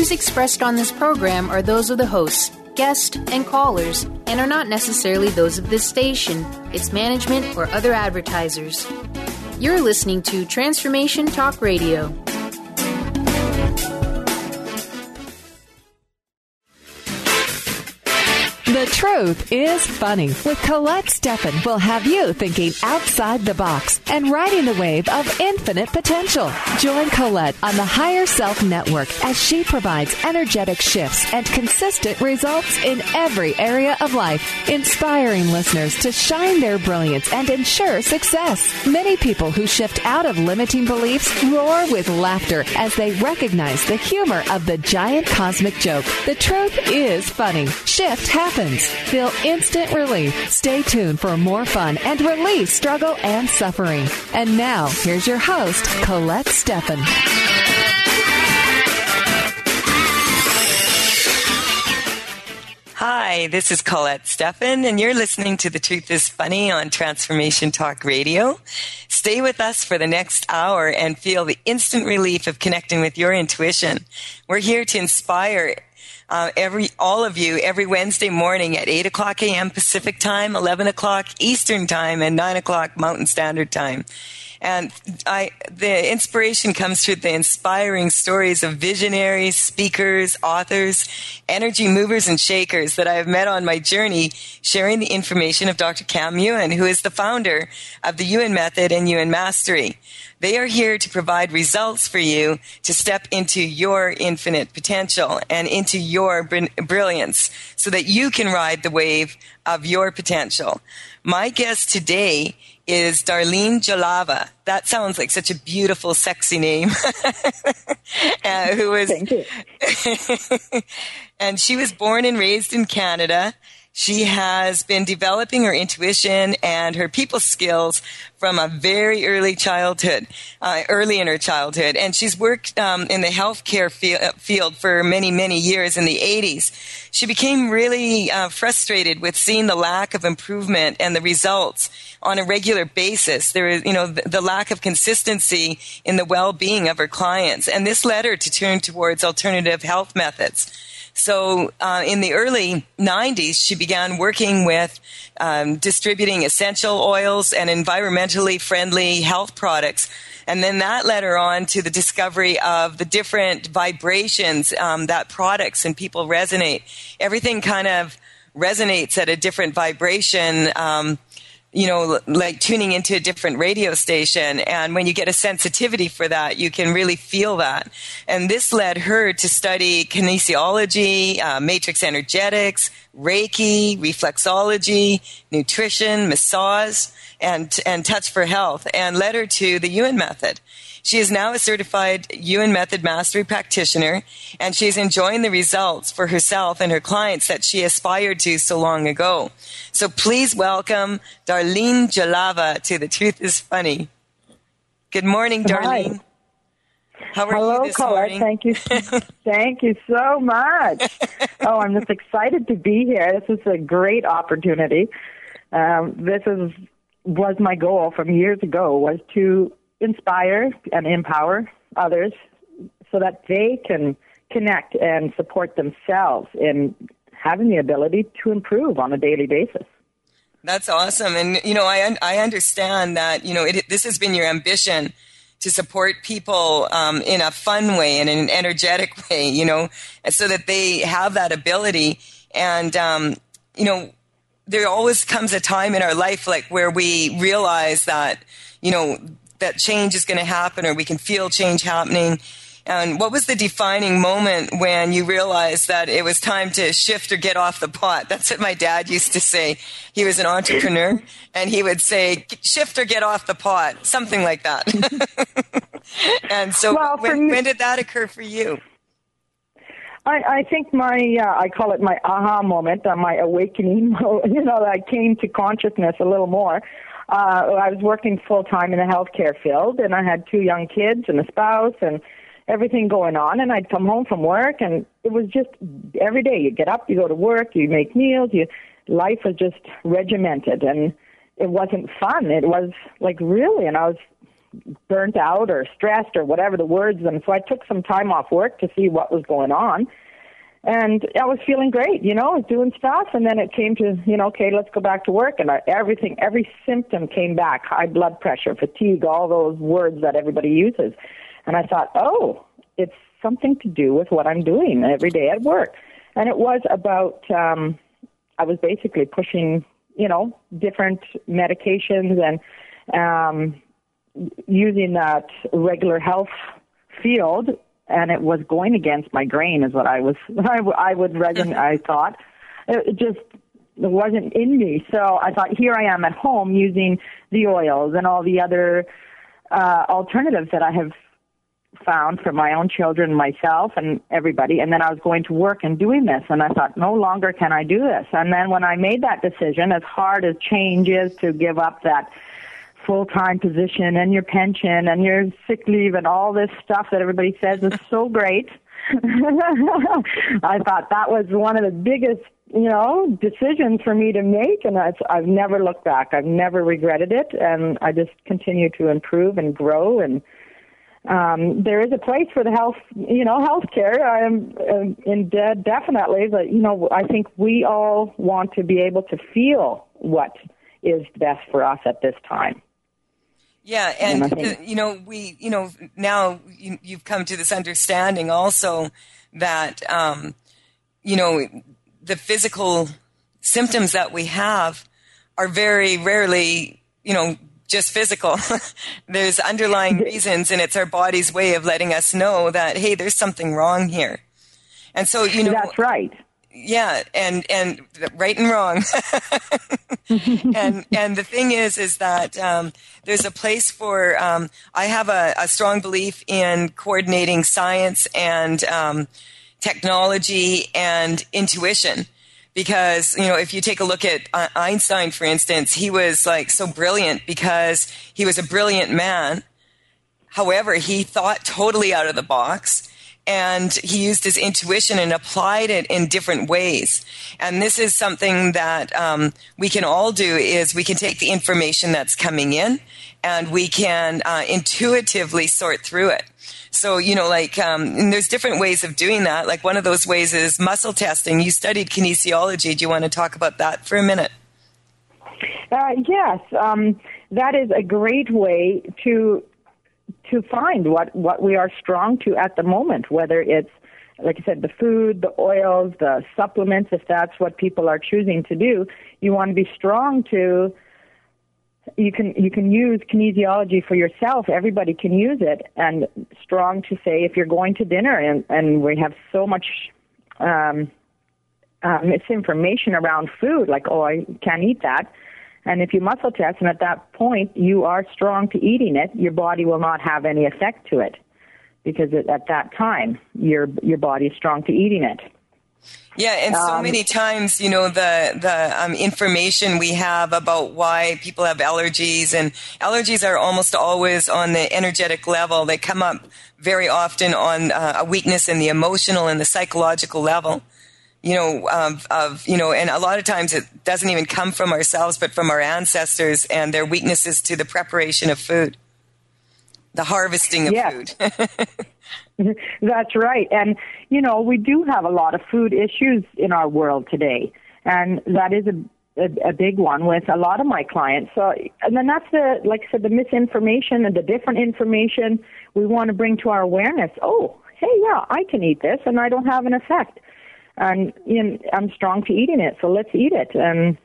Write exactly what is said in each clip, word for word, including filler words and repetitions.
views expressed on this program are those of the hosts, guests, and callers, and are not necessarily those of this station, its management, or other advertisers. You're listening to Transformation Talk Radio. The Truth is Funny with Colette Steffen will have you thinking outside the box and riding the wave of infinite potential. Join Colette on the Higher Self Network as she provides energetic shifts and consistent results in every area of life, inspiring listeners to shine their brilliance and ensure success. Many people who shift out of limiting beliefs roar with laughter as they recognize the humor of the giant cosmic joke. The truth is funny. Shift happens. Feel instant relief. Stay tuned for more fun and relieve struggle and suffering. And now, here's your host, Colette Steffen. Hi, this is Colette Steffen, and you're listening to The Truth is Funny on Transformation Talk Radio. Stay with us for the next hour and feel the instant relief of connecting with your intuition. We're here to inspire Uh, every, all of you every Wednesday morning at eight o'clock a.m. Pacific Time, eleven o'clock Eastern Time, and nine o'clock Mountain Standard Time. And I, the inspiration comes through the inspiring stories of visionaries, speakers, authors, energy movers, and shakers that I have met on my journey sharing the information of Doctor Cam Ewan, who is the founder of the Ewan Method and Ewan Mastery. They are here to provide results for you to step into your infinite potential and into your br- brilliance so that you can ride the wave of your potential. My guest today is Darlene Jalava. That sounds like such a beautiful, sexy name. uh, who was, Thank you. And she was born and raised in Canada. She has been developing her intuition and her people skills from a very early childhood, uh, early in her childhood. And she's worked um, in the healthcare fie- field for many, many years in the eighties. She became really uh, frustrated with seeing the lack of improvement and the results on a regular basis. There is, you know, the, the lack of consistency in the well-being of her clients. And this led her to turn towards alternative health methods. So uh, in the early nineties, she began working with um, distributing essential oils and environmentally friendly health products. And then that led her on to the discovery of the different vibrations um, that products and people resonate. Everything kind of resonates at a different vibration, um you know, like tuning into a different radio station. And when you get a sensitivity for that, you can really feel that. And this led her to study kinesiology, uh, matrix energetics, Reiki, reflexology, nutrition, massage, and, and touch for health, and led her to the Ewan Method. She is now a certified Ewan Method Mastery practitioner, and she's enjoying the results for herself and her clients that she aspired to so long ago. So please welcome Darlene Jalava to The Truth is Funny. Good morning, Darlene. Hi. How are Hello, you this Colette. morning? Thank you. Thank you so much. Oh, I'm just excited to be here. This is a great opportunity. Um, this is was my goal from years ago, was to inspire and empower others so that they can connect and support themselves in having the ability to improve on a daily basis. That's awesome. And, you know, I un- I understand that, you know, it, this has been your ambition to support people um, in a fun way and in an energetic way, you know, so that they have that ability. And, um, you know, there always comes a time in our life like where we realize that, you know, that change is going to happen, or we can feel change happening. And what was the defining moment when you realized that it was time to shift or get off the pot? That's what my dad used to say. He was an entrepreneur, and he would say, shift or get off the pot, something like that. And so well, when, me, when did that occur for you? I, I think my, uh, I call it my aha moment, uh, my awakening, you know, I came to consciousness a little more. Uh, I was working full-time in the healthcare field, and I had two young kids and a spouse and everything going on, and I'd come home from work, and it was just every day. You get up, you go to work, you make meals, you, life was just regimented, and it wasn't fun. It was like really, and I was burnt out or stressed or whatever the words. And so I took some time off work to see what was going on. And I was feeling great, you know, I was doing stuff. And then it came to, you know, okay, let's go back to work. And I, everything, every symptom came back, high blood pressure, fatigue, all those words that everybody uses. And I thought, oh, it's something to do with what I'm doing every day at work. And it was about, um, I was basically pushing, you know, different medications and um, using that regular health field. And it was going against my grain is what I was, I, I would resonate, I thought. It just it wasn't in me. So I thought, here I am at home using the oils and all the other uh, alternatives that I have found for my own children, myself, and everybody. And then I was going to work and doing this. And I thought, no longer can I do this. And then when I made that decision, as hard as change is to give up that full-time position and your pension and your sick leave and all this stuff that everybody says is so great. I thought that was one of the biggest, you know, decisions for me to make, and I've, I've never looked back. I've never regretted it, and I just continue to improve and grow. And um, there is a place for the health, you know, healthcare. I am uh, in dead, definitely, but you know, I think we all want to be able to feel what is best for us at this time. Yeah, and, and think, the, you know, we, you know, now you, you've come to this understanding also that, um, you know, the physical symptoms that we have are very rarely, you know, just physical. There's underlying reasons, and it's our body's way of letting us know that, hey, there's something wrong here. And so, you know, that's right. Yeah, and and right and wrong. and and the thing is, is that um, there's a place for. Um, I have a, a strong belief in coordinating science and um, technology and intuition, because you know, if you take a look at Einstein, for instance, he was like so brilliant because he was a brilliant man. However, he thought totally out of the box. And he used his intuition and applied it in different ways. And this is something that um, we can all do, is we can take the information that's coming in and we can uh, intuitively sort through it. So, you know, like, um, and there's different ways of doing that. Like one of those ways is muscle testing. You studied kinesiology. Do you want to talk about that for a minute? Uh, yes. Um, that is a great way to to find what, what we are strong to at the moment, whether it's, like I said, the food, the oils, the supplements, if that's what people are choosing to do. You want to be strong to, you can you can use kinesiology for yourself. Everybody can use it. And strong to say, if you're going to dinner, and, and we have so much um, uh, misinformation around food, like, oh, I can't eat that. And if you muscle test, and at that point you are strong to eating it, your body will not have any effect to it, because it, at that time your your body is strong to eating it. Yeah, and so um, many times, you know, the the um, information we have about why people have allergies, and allergies are almost always on the energetic level. They come up very often on uh, a weakness in the emotional and the psychological level. You know, of, of, you know, and a lot of times it doesn't even come from ourselves, but from our ancestors and their weaknesses to the preparation of food, the harvesting of yes. food. That's right. And, you know, we do have a lot of food issues in our world today. And that is a, a, a big one with a lot of my clients. So, and then that's the, like I said, the misinformation and the different information we want to bring to our awareness. Oh, hey, yeah, I can eat this and I don't have an effect. And you know, I'm strong to eating it, so let's eat it. And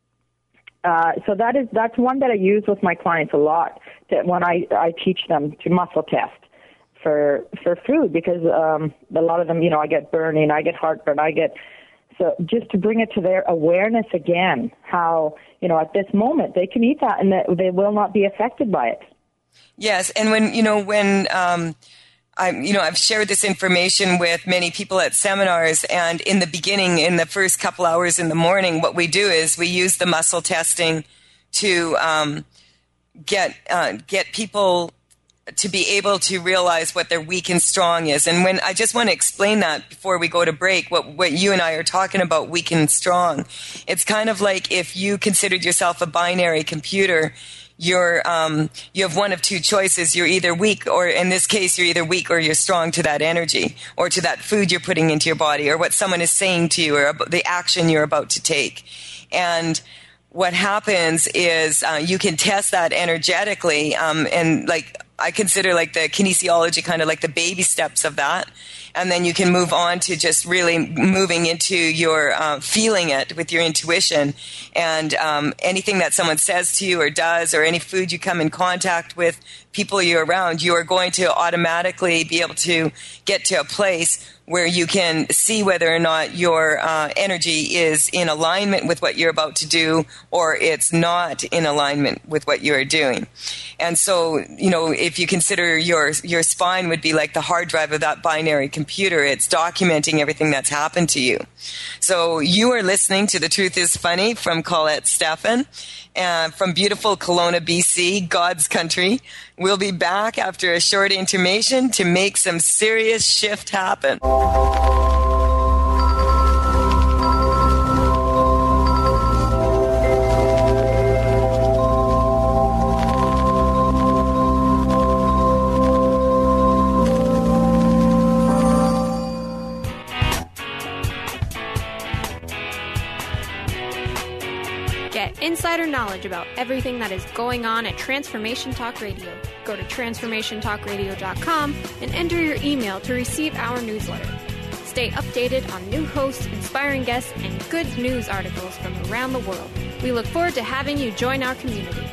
uh, so that is that's one that I use with my clients a lot. That when I, I teach them to muscle test for for food, because um, a lot of them, you know, I get burning, I get heartburn, I get so just to bring it to their awareness again. How you know at this moment they can eat that and that they will not be affected by it. Yes, and when you know when. Um I'm, you know, I've shared this information with many people at seminars, and in the beginning, in the first couple hours in the morning, what we do is we use the muscle testing to um, get uh, get people to be able to realize what their weak and strong is. And when I just want to explain that before we go to break, what what you and I are talking about, weak and strong, it's kind of like if you considered yourself a binary computer. you're um, you have one of two choices. You're either weak, or in this case, you're either weak or you're strong to that energy, or to that food you're putting into your body, or what someone is saying to you, or the action you're about to take. And what happens is uh, you can test that energetically, um, and like I consider like the kinesiology kind of like the baby steps of that. And then you can move on to just really moving into your uh, feeling it with your intuition. And um, anything that someone says to you or does, or any food you come in contact with, people you're around, you are going to automatically be able to get to a place where you can see whether or not your uh, energy is in alignment with what you're about to do, or it's not in alignment with what you're doing. And so, you know, if you consider your your spine would be like the hard drive of that binary computer, it's documenting everything that's happened to you. So you are listening to The Truth is Funny from Colette Steffen, and from beautiful Kelowna, B C, God's country. We'll be back after a short intermission to make some serious shift happen. Insider knowledge about everything that is going on at Transformation Talk Radio. Go to transformation talk radio dot com and enter your email to receive our newsletter. Stay updated on new hosts, inspiring guests, and good news articles from around the world. We look forward to having you join our community.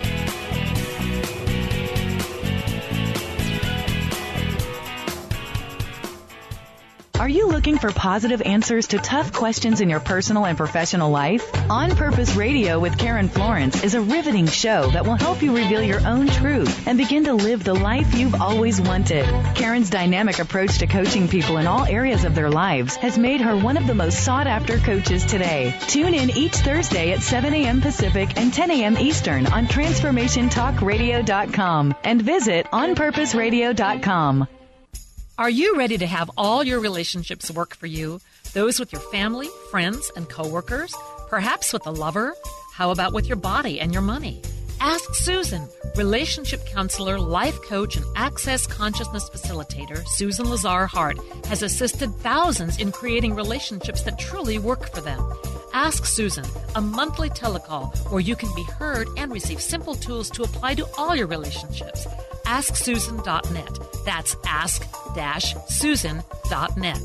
Are you looking for positive answers to tough questions in your personal and professional life? On Purpose Radio with Karen Florence is a riveting show that will help you reveal your own truth and begin to live the life you've always wanted. Karen's dynamic approach to coaching people in all areas of their lives has made her one of the most sought-after coaches today. Tune in each Thursday at seven a.m. Pacific and ten a.m. Eastern on transformation talk radio dot com and visit on purpose radio dot com. Are you ready to have all your relationships work for you? Those with your family, friends, and coworkers? Perhaps with a lover? How about with your body and your money? Ask Susan. Relationship counselor, life coach, and access consciousness facilitator Susan Lazar Hart has assisted thousands in creating relationships that truly work for them. Ask Susan, a monthly telecall where you can be heard and receive simple tools to apply to all your relationships. ask susan dot net. That's ask susan dot net.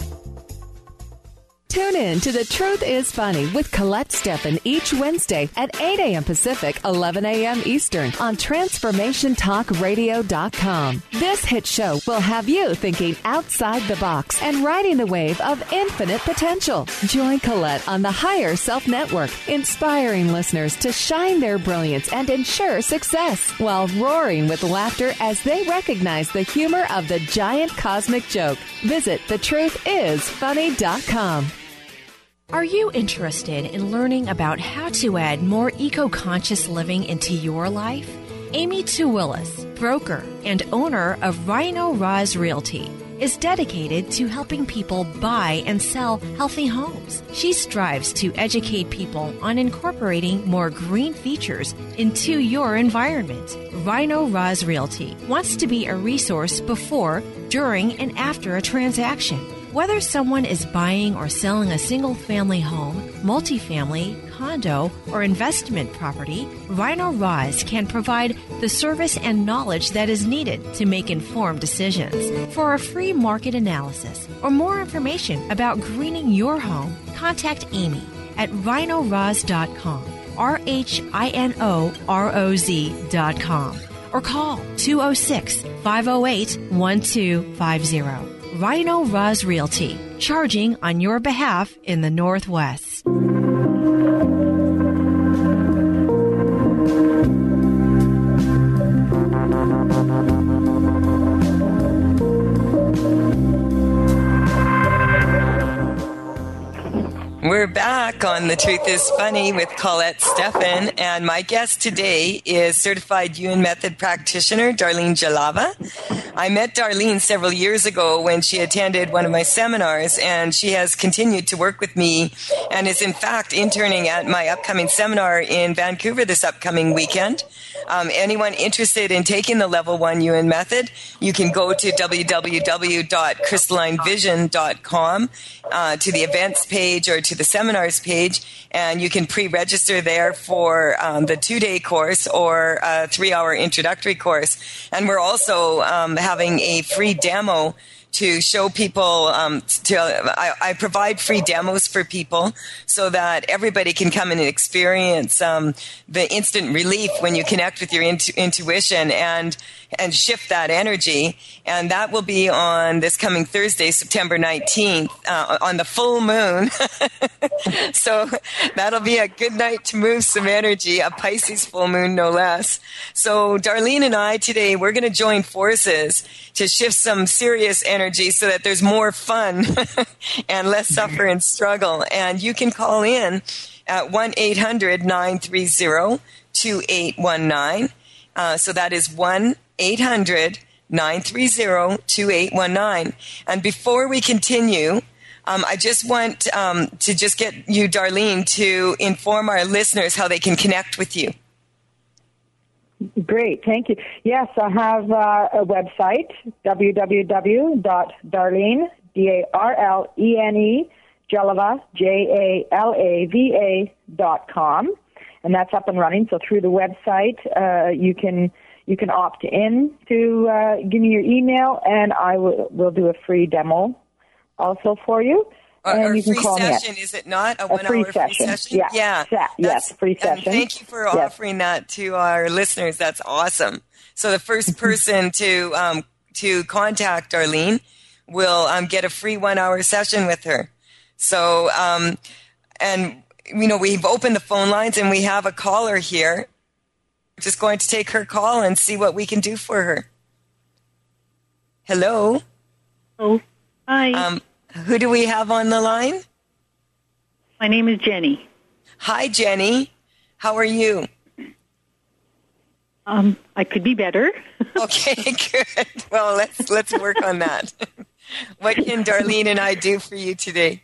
Tune in to The Truth is Funny with Colette Steffen each Wednesday at eight a.m. Pacific, eleven a.m. Eastern on transformation talk radio dot com. This hit show will have you thinking outside the box and riding the wave of infinite potential. Join Colette on the Higher Self Network, inspiring listeners to shine their brilliance and ensure success while roaring with laughter as they recognize the humor of the giant cosmic joke. Visit the truth is funny dot com. Are you interested in learning about how to add more eco-conscious living into your life? Amy Tuwillis, broker and owner of Rhino Roz Realty, is dedicated to helping people buy and sell healthy homes. She strives to educate people on incorporating more green features into your environment. Rhino Roz Realty wants to be a resource before, during, and after a transaction. Whether someone is buying or selling a single-family home, multifamily, condo, or investment property, Rhino Roz can provide the service and knowledge that is needed to make informed decisions. For a free market analysis or more information about greening your home, contact Amy at rhino roz dot com, R H I N O R O Z dot com, or call two oh six, five oh eight, one two five oh. Rhino Roz Realty, charging on your behalf in the Northwest. We're back on The Truth is Funny with Colette Steffen, and my guest today is certified Yuen Method practitioner Darlene Jalava. I met Darlene several years ago when she attended one of my seminars, and she has continued to work with me and is in fact interning at my upcoming seminar in Vancouver this upcoming weekend. um, anyone interested in taking the Level one U N method, you can go to w w w dot crystalline vision dot com uh, to the events page or to the seminars page, and you can pre-register there for um, the two-day course or a three-hour introductory course. And we're also um, having a free demo to show people, um, to, I, I provide free demos for people so that everybody can come in and experience um, the instant relief when you connect with your intu- intuition and and shift that energy. And that will be on this coming Thursday, September nineteenth, uh, on the full moon. So that'll be a good night to move some energy, a Pisces full moon, no less. So Darlene and I today, we're going to join forces to shift some serious energy so that there's more fun and less suffer and struggle. And you can call in at one eight hundred nine three zero two eight one nine. Uh, so that is one eight hundred nine three zero two eight one nine. And before we continue, um, I just want um, to just get you, Darlene, to inform our listeners how they can connect with you. Great, thank you. Yes, I have uh, a website, w w w dot darlene, D A R L E N E, Jalava, J A L A V A dot com, and that's up and running. So through the website, uh, you can you can opt in to uh, give me your email, and I will will do a free demo also for you. And or you free can call session, me is it not? A, a one-hour free free session. session? Yeah. Yeah. Sa- yes, free session. And thank you for yes. offering that to our listeners. That's awesome. So the first person to um, to contact Darlene will um, get a free one-hour session with her. So, um, and, you know, we've opened the phone lines and we have a caller here. We're just going to take her call and see what we can do for her. Hello? Oh, hi. Um, who do we have on the line? My name is Jenny. Hi, Jenny. How are you? Um, I could be better. Okay, good. Well, let's let's work on that. What can Darlene and I do for you today?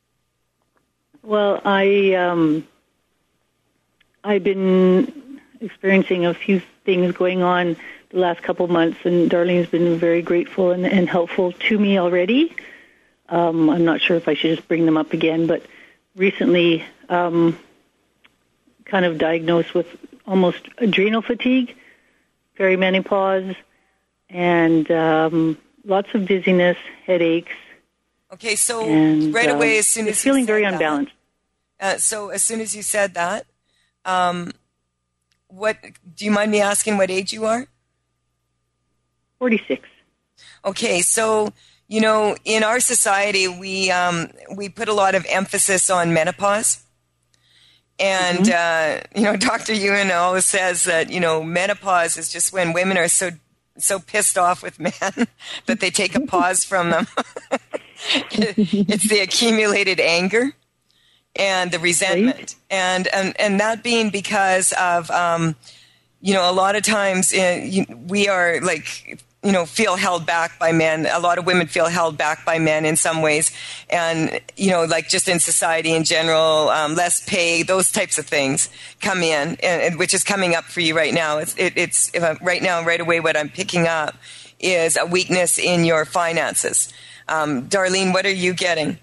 Well, I um, I've been experiencing a few things going on the last couple of months, and Darlene's been very grateful and, and helpful to me already. Um, I'm not sure if I should just bring them up again, but recently um, kind of diagnosed with almost adrenal fatigue, perimenopause, and um, lots of dizziness, headaches. Okay, so and, right away, uh, as soon as feeling you very said unbalanced. That, uh, so as soon as you said that, um, what do you mind me asking? What age you are? forty-six. Okay, so you know, in our society, we um, we put a lot of emphasis on menopause. And, mm-hmm. uh, you know, Doctor Ewan always says that, you know, menopause is just when women are so so pissed off with men that they take a pause from them. It's the accumulated anger and the resentment. Right. And, and, and that being because of, um, you know, a lot of times uh, we are like... you know, feel held back by men. A lot of women feel held back by men in some ways. And, you know, like just in society in general, um, less pay, those types of things come in, and, and which is coming up for you right now. It's, it, it's if I'm, right now, right away, what I'm picking up is a weakness in your finances. Um, Darlene, what are you getting?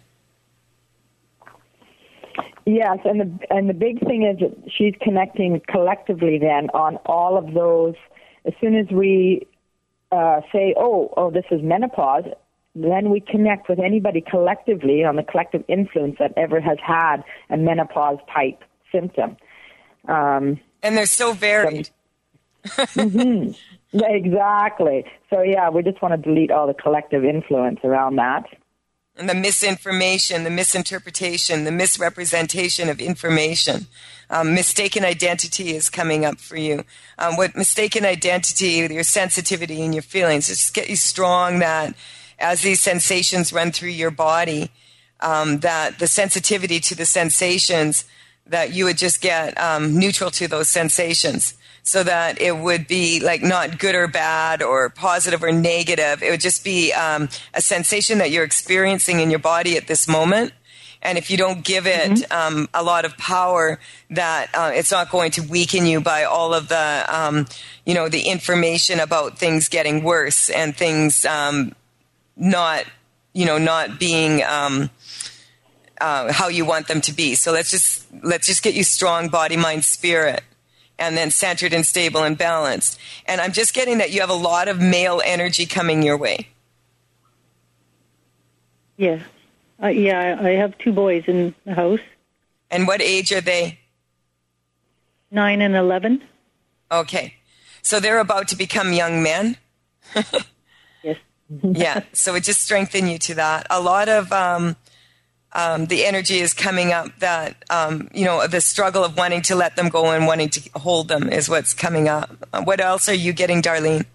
Yes, and the, and the big thing is that she's connecting collectively then on all of those. As soon as we Uh, say, oh, oh, this is menopause, then we connect with anybody collectively on the collective influence that ever has had a menopause-type symptom. Um, and they're so varied. mm-hmm. Exactly. So, yeah, we just want to delete all the collective influence around that. And the misinformation, the misinterpretation, the misrepresentation of information. Um, mistaken identity is coming up for you. Um, what mistaken identity, your sensitivity and your feelings, just get you strong that as these sensations run through your body, um, that the sensitivity to the sensations, that you would just get um, neutral to those sensations. So that it would be like not good or bad or positive or negative. It would just be um, a sensation that you're experiencing in your body at this moment. And if you don't give it mm-hmm. um, a lot of power, that uh, it's not going to weaken you by all of the, um, you know, the information about things getting worse and things um, not, you know, not being um, uh, how you want them to be. So let's just let's just get you strong body, mind, spirit, and then centered and stable and balanced. And I'm just getting that you have a lot of male energy coming your way. Yeah. Uh, yeah, I have two boys in the house. And what age are they? Nine and eleven. Okay. So they're about to become young men? Yes. Yeah, so it just strengthened you to that. A lot of um, um, the energy is coming up that, um, you know, the struggle of wanting to let them go and wanting to hold them is what's coming up. What else are you getting, Darlene?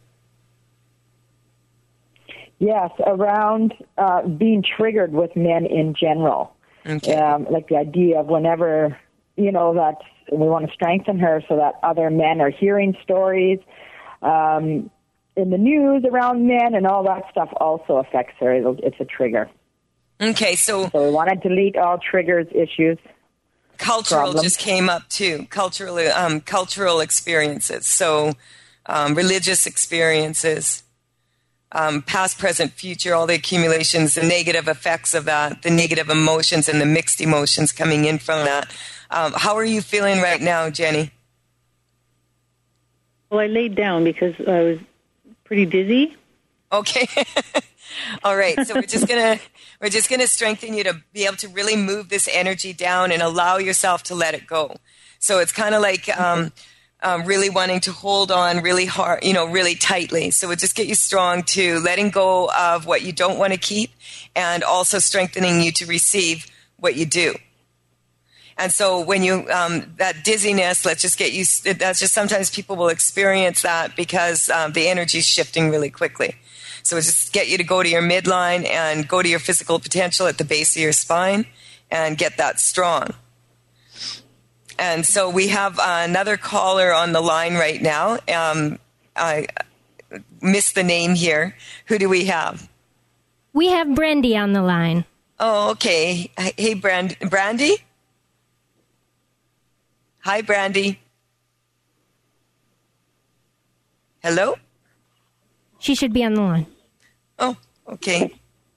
Yes, around uh, being triggered with men in general. Okay. Um, like the idea of whenever, you know, that we want to strengthen her so that other men are hearing stories um, in the news around men, and all that stuff also affects her. It'll, it's a trigger. Okay, so... So we want to delete all triggers, issues. Cultural problems. just came up too. Cultural, um, cultural experiences. So um, religious experiences. Um, past, present, future, all the accumulations, the negative effects of that, the negative emotions and the mixed emotions coming in from that. Um, how are you feeling right now, Jenny? Well, I laid down because I was pretty dizzy. Okay. All right. So we're just gonna we're just gonna strengthen you to be able to really move this energy down and allow yourself to let it go. So it's kind of like um, Um, really wanting to hold on really hard, you know, really tightly. So it just get you strong to letting go of what you don't want to keep, and also strengthening you to receive what you do. And so when you, um, that dizziness, let's just get you, that's just sometimes people will experience that because um, the energy is shifting really quickly. So it's just get you to go to your midline and go to your physical potential at the base of your spine and get that strong. And so we have uh, another caller on the line right now. Um, I missed the name here. Who do we have? We have Brandy on the line. Oh, okay. Hey, Brand- Brandy? Hi, Brandy. Hello? She should be on the line. Oh, okay.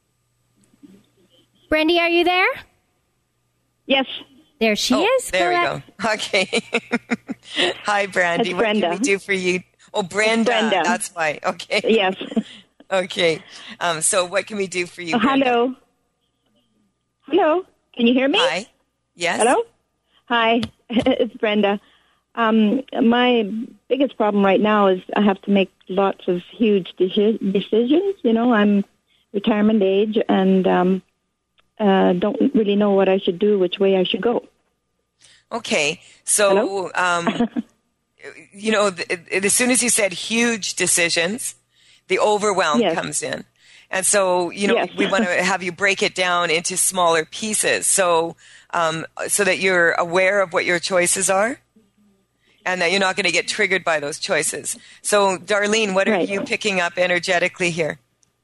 Brandy, are you there? Yes. There she oh, is. There Colette. we go. Okay. Hi, Brandy. It's what Brenda. can we do for you? Oh, Brenda. Brenda. That's why. Okay. Yes. Okay. Um, so what can we do for you, Oh, Brenda? hello. Hello. Can you hear me? Hi. Yes. Hello. Hi. It's Brenda. Um, my biggest problem right now is I have to make lots of huge deci- decisions. You know, I'm retirement age and um, uh, don't really know what I should do, which way I should go. Okay. So, um, you know, th- th- as soon as you said huge decisions, the overwhelm Yes. comes in. And so, you know, Yes. we want to have you break it down into smaller pieces so um, so that you're aware of what your choices are and that you're not going to get triggered by those choices. So, Darlene, what are Right. you picking up energetically here?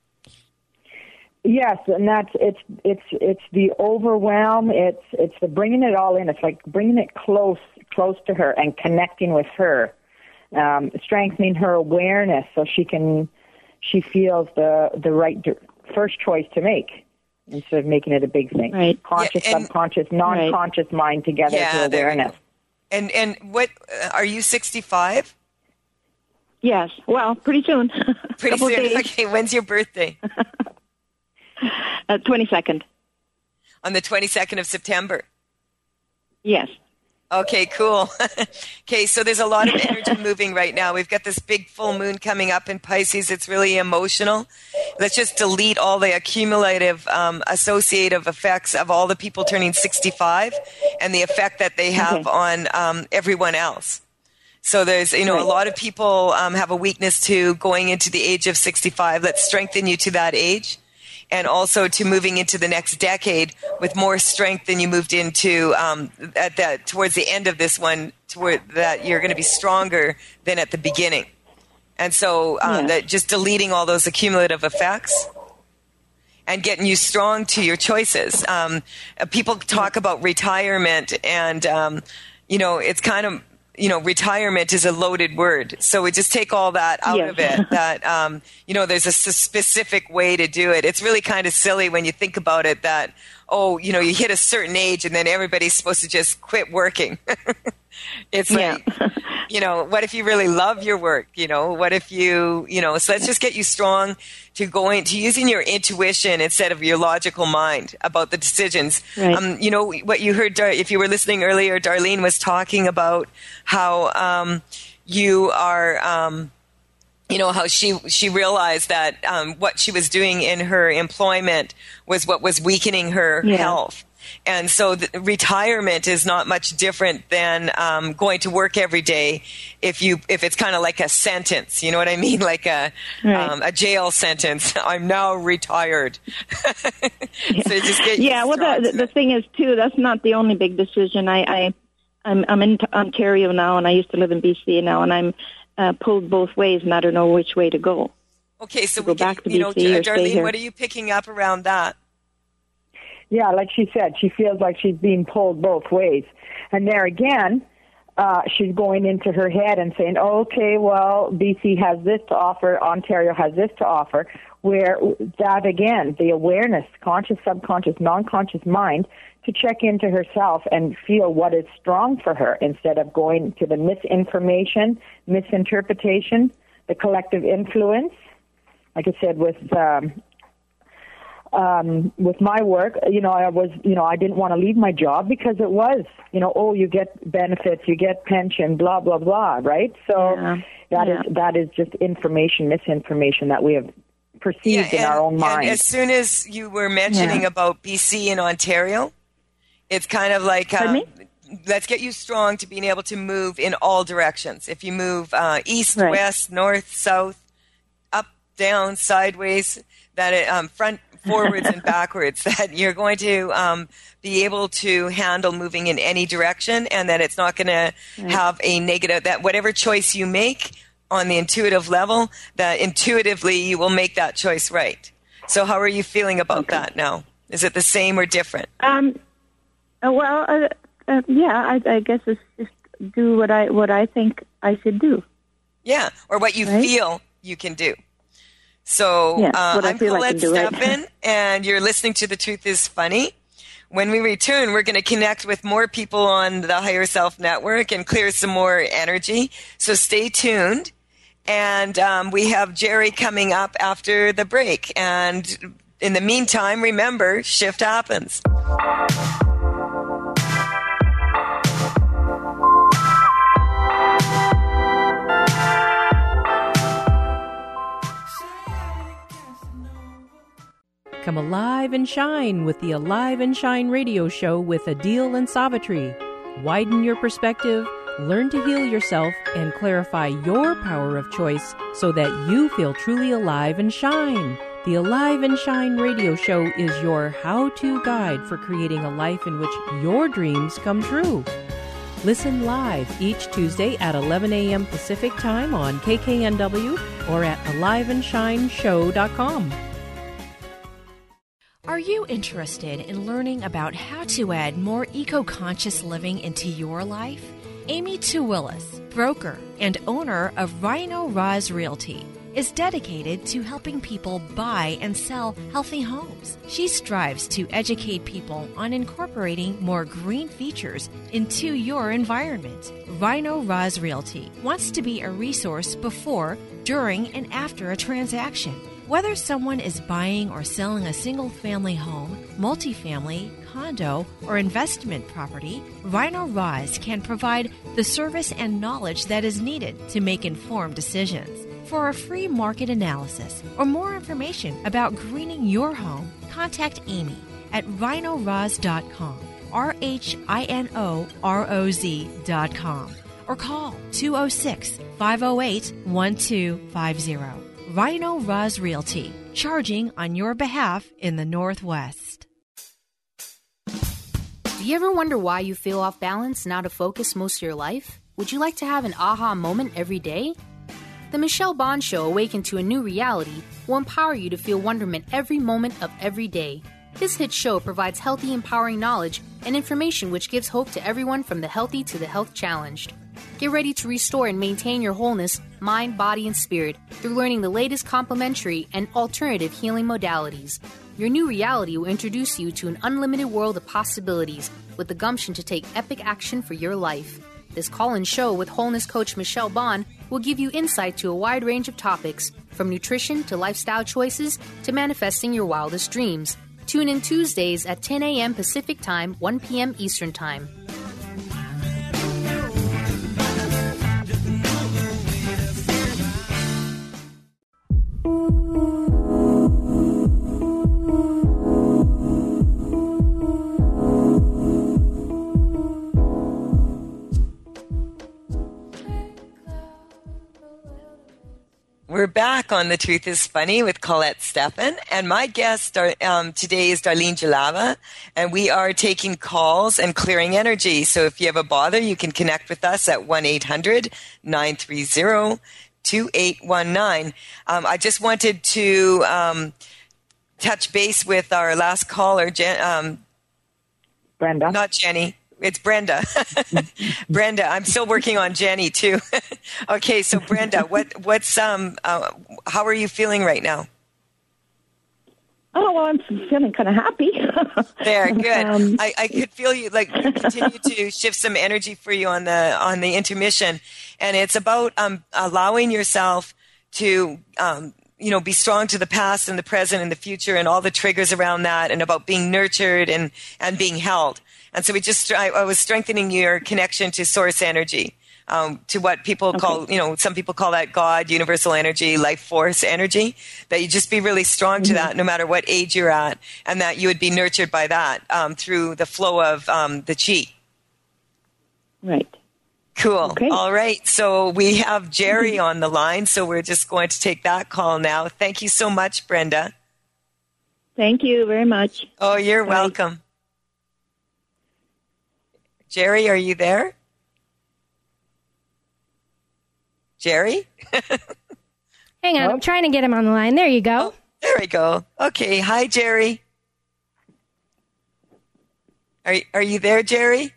Yes, and that's it's it's it's the overwhelm. It's it's the bringing it all in. It's like bringing it close close to her and connecting with her, um, strengthening her awareness so she can she feels the the right di- first choice to make instead of making it a big thing. Right. Conscious, Yeah, and- subconscious, non-conscious mind together Yeah, to there we awareness. go. And and what uh, are you sixty-five? Yes. Well, pretty soon. Pretty Couple soon. days. Okay, when's your birthday? Uh, twenty-second. On the twenty-second of September. Yes. Okay, cool. Okay, so there's a lot of energy moving right now. We've got this big full moon coming up in Pisces. It's really emotional. Let's just delete all the accumulative um, associative effects of all the people turning sixty-five and the effect that they have Okay. on um, everyone else. So there's, you know, Right. a lot of people um, have a weakness to going into the age of sixty-five. Let's strengthen you to that age. And also to moving into the next decade with more strength than you moved into um, at that towards the end of this one, toward that you're going to be stronger than at the beginning. And so uh, Yeah. that just deleting all those accumulative effects and getting you strong to your choices. Um, people talk about retirement, and um, you know, it's kind of, you know, retirement is a loaded word. So we just take all that out Yes. of it, that, um, you know, there's a s- specific way to do it. It's really kind of silly when you think about it that, oh, you know, you hit a certain age and then everybody's supposed to just quit working. It's like, Yeah. you know, what if you really love your work? You know, what if you, you know, so let's just get you strong to going to using your intuition instead of your logical mind about the decisions. Right. Um, you know, what you heard, Dar- if you were listening earlier, Darlene was talking about how um, you are, um, you know, how she she realized that um, what she was doing in her employment was what was weakening her Yeah. health. And so the retirement is not much different than um, going to work every day. If you, if it's kind of like a sentence, you know what I mean, like a Right. um, a jail sentence. I'm now retired. So you just get Yeah, well, strong the, to the it. thing is, too, that's not the only big decision. I, I, I'm, I'm in Ontario now, and I used to live in B C now, and I'm uh, pulled both ways, and I don't know which way to go. Okay, so go we can, back to you know, B C or stay Darlene, here. what are you picking up around that? Yeah, like she said, she feels like she's being pulled both ways. And there again, uh, she's going into her head and saying, oh, okay, well, B C has this to offer, Ontario has this to offer, where that again, the awareness, conscious, subconscious, non-conscious mind, to check into herself and feel what is strong for her instead of going to the misinformation, misinterpretation, the collective influence. Like I said, with um, um, with my work, you know, I was, you know, I didn't want to leave my job because it was, you know, oh, you get benefits, you get pension, blah blah blah, right? So Yeah. that Yeah. is that is just information, misinformation that we have perceived in and, our own and mind. as soon as you were mentioning Yeah. about B C and Ontario, it's kind of like Pardon um, me? let's get you strong to being able to move in all directions. If you move uh, east, Right. west, north, south, up, down, sideways, that it, um, front, forwards, and backwards, that you're going to um, be able to handle moving in any direction, and that it's not going to have a negative, that whatever choice you make on the intuitive level, that intuitively you will make that choice right. So how are you feeling about that now? Is it the same or different? Um, uh, well, uh, uh, yeah, I, I guess it's just do what I what I think I should do. Yeah, or what you Right? feel you can do. So Yes, uh, what I I'm feel I Colette can do, right? Steffen, and you're listening to The Truth is Funny. When we return, we're going to connect with more people on the Higher Self Network and clear some more energy. So stay tuned. And um, we have Jerry coming up after the break. And in the meantime, remember, shift happens. Come alive and shine with the Alive and Shine radio show with Adil and Savitri. Widen your perspective, learn to heal yourself, and clarify your power of choice so that you feel truly alive and shine. The Alive and Shine radio show is your how-to guide for creating a life in which your dreams come true. Listen live each Tuesday at eleven a.m. Pacific Time on K K N W or at alive and shine show dot com. Are you interested in learning about how to add more eco-conscious living into your life? Amy Tuwillis, broker and owner of Rhino Roz Realty, is dedicated to helping people buy and sell healthy homes. She strives to educate people on incorporating more green features into your environment. Rhino Roz Realty wants to be a resource before, during, and after a transaction. Whether someone is buying or selling a single-family home, multifamily, condo, or investment property, Rhino Roz can provide the service and knowledge that is needed to make informed decisions. For a free market analysis or more information about greening your home, contact Amy at rhino roz dot com, R H I N O R O Z dot com, or call two oh six, five oh eight, one two five oh. Rhino Roz Realty, charging on your behalf in the Northwest. Do you ever wonder why you feel off balance and out of focus most of your life? Would you like to have an aha moment every day? The Michelle Bond Show, Awaken to a New Reality, will empower you to feel wonderment every moment of every day. This hit show provides healthy, empowering knowledge and information which gives hope to everyone from the healthy to the health challenged. Get ready to restore and maintain your wholeness, mind, body, and spirit through learning the latest complementary and alternative healing modalities. Your new reality will introduce you to an unlimited world of possibilities with the gumption to take epic action for your life. This call-in show with wholeness coach Michelle Bond will give you insight to a wide range of topics, from nutrition to lifestyle choices to manifesting your wildest dreams. Tune in Tuesdays at ten a.m. Pacific Time, one p.m. Eastern Time. We're back on The Truth is Funny with Colette Steffen, and my guest are, um, today is Darlene Jalava, and we are taking calls and clearing energy. So if you have a bother, you can connect with us at one eight hundred nine three zero two eight one nine. Um, I just wanted to um, touch base with our last caller, Jen, um, Brenda. Not Jenny. It's Brenda. Brenda, I'm still working on Jenny too. Okay, so Brenda, what what's um uh, how are you feeling right now? Oh, well, I'm feeling kind of happy. There, good. Um, I, I could feel you like continue to shift some energy for you on the on the intermission, and it's about um allowing yourself to um you know be strong to the past and the present and the future and all the triggers around that, and about being nurtured and and being held. And so we just, I, I was strengthening your connection to source energy, um, to what people okay. call, you know, some people call that God, universal energy, life force energy, that you just be really strong to mm-hmm. that no matter what age you're at, and that you would be nurtured by that um, through the flow of um, the chi. Right. Cool. Okay. All right. So we have Jerry mm-hmm. on the line, so we're just going to take that call now. Thank you so much, Brenda. Thank you very much. Oh, you're Bye. welcome. Jerry, are you there? Jerry? Hang on, I'm trying to get him on the line. There you go. Oh, there we go. Okay. Hi, Jerry. Are are you there, Jerry?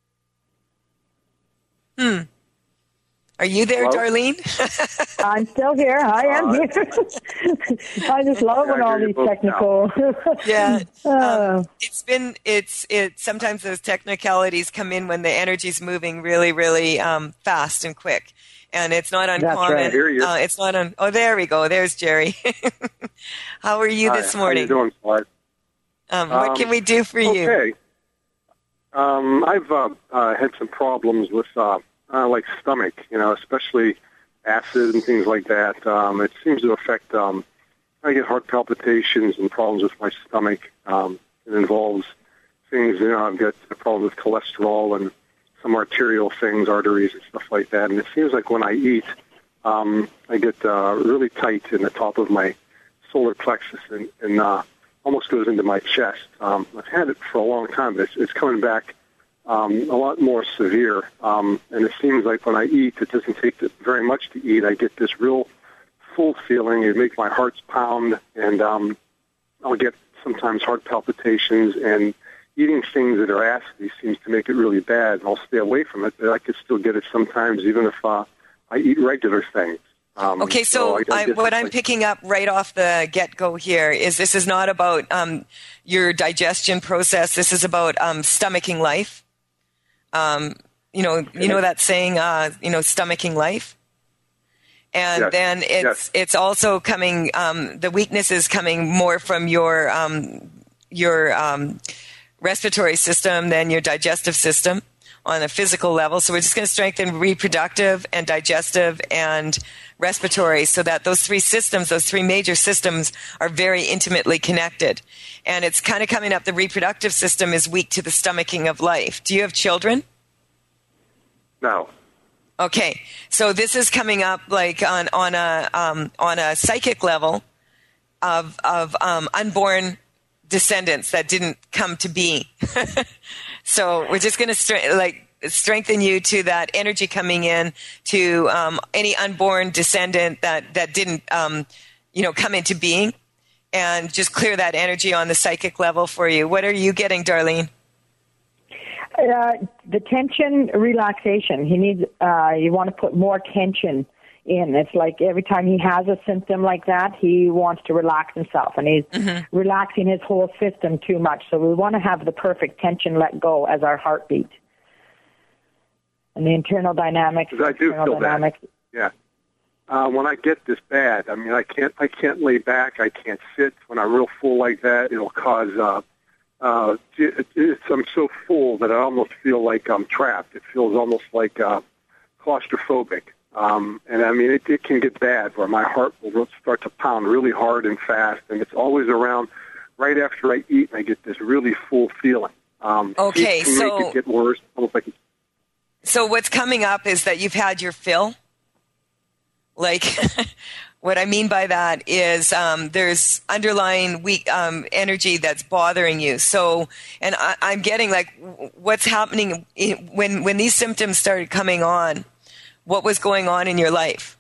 Hmm. Are you there, Hello? Darlene? I'm still here. I am Uh, here. I just love when all these technical. Yeah. Uh, Um, it's been, it's, it, sometimes those technicalities come in when the energy's moving really, really um, fast and quick. And it's not uncommon. right. I hear you. Uh, it's not un- oh, there we go. There's Jerry. How are you Hi, this morning? How you doing, Clyde? Um, what Um, can we do for you? Okay. Um, I've uh, uh, had some problems with uh, uh, like stomach, you know, especially acid and things like that. Um, it seems to affect. Um, I get heart palpitations and problems with my stomach. Um, it involves things, you know, I've got a problem with cholesterol and some arterial things, arteries and stuff like that. And it seems like when I eat, um, I get uh, really tight in the top of my solar plexus and, and uh, almost goes into my chest. Um, I've had it for a long time, but it's, it's coming back um, a lot more severe. Um, and it seems like when I eat, it doesn't take very much to eat. I get this real full feeling. It makes my heart pound, and um, I'll get sometimes heart palpitations, and eating things that are acidy seems to make it really bad, and I'll stay away from it, but I could still get it sometimes even if uh, I eat regular things. Um, Okay, so, so I, I I, what I'm like, picking up right off the get-go here is this is not about um, your digestion process. This is about um, stomaching life. Um, you know, okay. you know that saying, uh, you know, stomaching life. And yes. then it's yes. it's also coming. Um, the weakness is coming more from your um, your um, respiratory system than your digestive system on a physical level. So we're just going to strengthen reproductive and digestive and respiratory, so that those three systems, those three major systems, are very intimately connected. And it's kind of coming up. The reproductive system is weak to the stomaching of life. Do you have children? No. Okay, so this is coming up like on on a um, on a psychic level of of um, unborn descendants that didn't come to be. So we're just going to str- like strengthen you to that energy coming in to um, any unborn descendant that, that didn't, um, you know, come into being, and just clear that energy on the psychic level for you. What are you getting, Darlene? Uh, the tension, relaxation. He needs, uh, you want to put more tension in. It's like every time he has a symptom like that, he wants to relax himself, and he's mm-hmm. relaxing his whole system too much. So we want to have the perfect tension let go as our heartbeat. And the internal dynamics. I do feel dynamics. that. Yeah. Uh, when I get this bad, I mean, I can't, I can't lay back. I can't sit. When I'm real full like that, it'll cause, uh, uh, it, it's, I'm so full that I almost feel like I'm trapped. It feels almost like, uh, claustrophobic. Um, and I mean, it, it can get bad where my heart will start to pound really hard and fast. And it's always around right after I eat, and I get this really full feeling. Um, okay. It can so, make it get worse. Almost like it's, so what's coming up is that you've had your fill. Like, what I mean by that is um, there's underlying weak um, energy that's bothering you. So, and I, I'm getting like, what's happening in, when when these symptoms started coming on? What was going on in your life?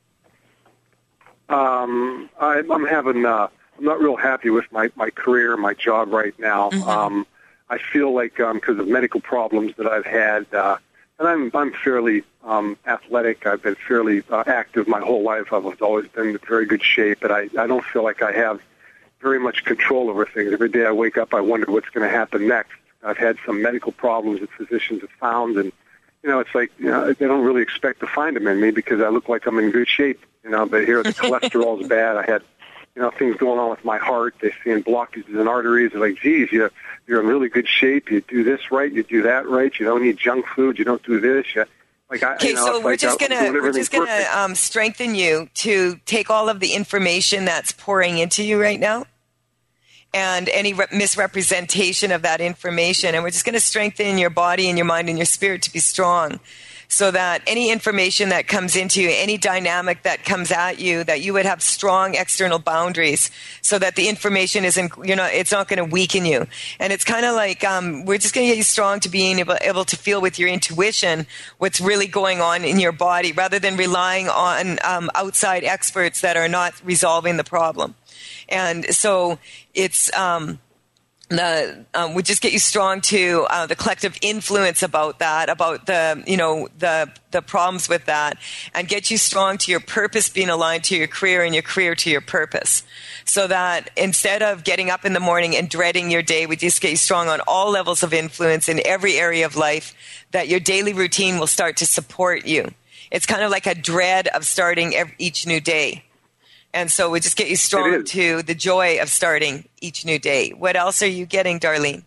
Um, I, I'm having. Uh, I'm not real happy with my, my career, my job right now. Mm-hmm. Um, I feel like because um, of medical problems that I've had. Uh, And I'm I'm fairly um, athletic. I've been fairly uh, active my whole life. I've always been in very good shape, but I, I don't feel like I have very much control over things. Every day I wake up, I wonder what's going to happen next. I've had some medical problems that physicians have found, and you know, it's like you know, they don't really expect to find them in me because I look like I'm in good shape. You know, but here the cholesterol's bad. I had you know things going on with my heart. They're seeing blockages in arteries. They're like, geez, you. You're in really good shape. You do this right. You do that right. You don't eat junk food. You don't do this. You, like I, okay, you know, so we're like just I, gonna we're just gonna um, strengthen you to take all of the information that's pouring into you right now, and any re- misrepresentation of that information, and we're just gonna strengthen your body and your mind and your spirit to be strong. So that any information that comes into you, any dynamic that comes at you, that you would have strong external boundaries, so that the information isn't, you know, it's not going to weaken you. And it's kind of like um, we're just going to get you strong to being able, able to feel with your intuition what's really going on in your body, rather than relying on um, outside experts that are not resolving the problem. And so it's. Um, The, um, we just get you strong to uh, the collective influence about that, about the, you know, the the problems with that, and get you strong to your purpose being aligned to your career and your career to your purpose. So that instead of getting up in the morning and dreading your day, we just get you strong on all levels of influence in every area of life, that your daily routine will start to support you. It's kind of like a dread of starting every, each new day. And so we just get you strong to the joy of starting each new day. What else are you getting, Darlene?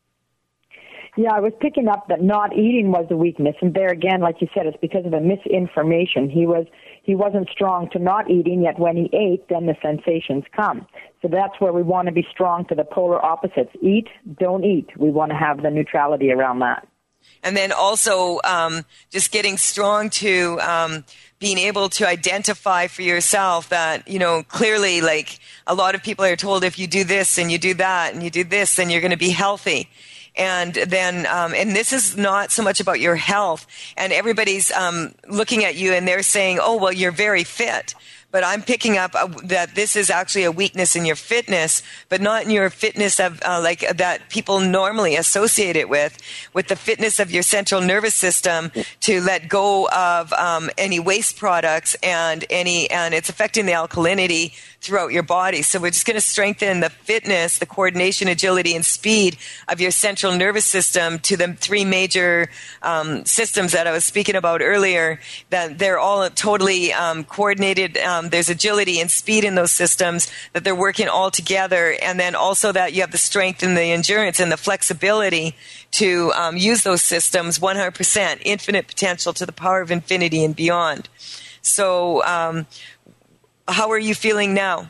Yeah, I was picking up that not eating was a weakness. And there again, like you said, it's because of the misinformation. He was he wasn't strong to not eating, yet when he ate, then the sensations come. So that's where we want to be strong to the polar opposites. Eat, don't eat. We want to have the neutrality around that. And then also um, just getting strong to um, being able to identify for yourself that, you know, clearly, like a lot of people are told if you do this and you do that and you do this, then you're going to be healthy. And then, um, and this is not so much about your health. And everybody's um, looking at you and they're saying, oh, well, you're very fit. But I'm picking up uh, that this is actually a weakness in your fitness, but not in your fitness of uh, like uh, that people normally associate it with, with the fitness of your central nervous system to let go of um, any waste products and any, and it's affecting the alkalinity throughout your body. So we're just going to strengthen the fitness, the coordination, agility, and speed of your central nervous system to the three major um, systems that I was speaking about earlier, that they're all totally um, coordinated. Um, there's agility and speed in those systems, that they're working all together. And then also that you have the strength and the endurance and the flexibility to um, use those systems one hundred percent, infinite potential to the power of infinity and beyond. So, um, how are you feeling now?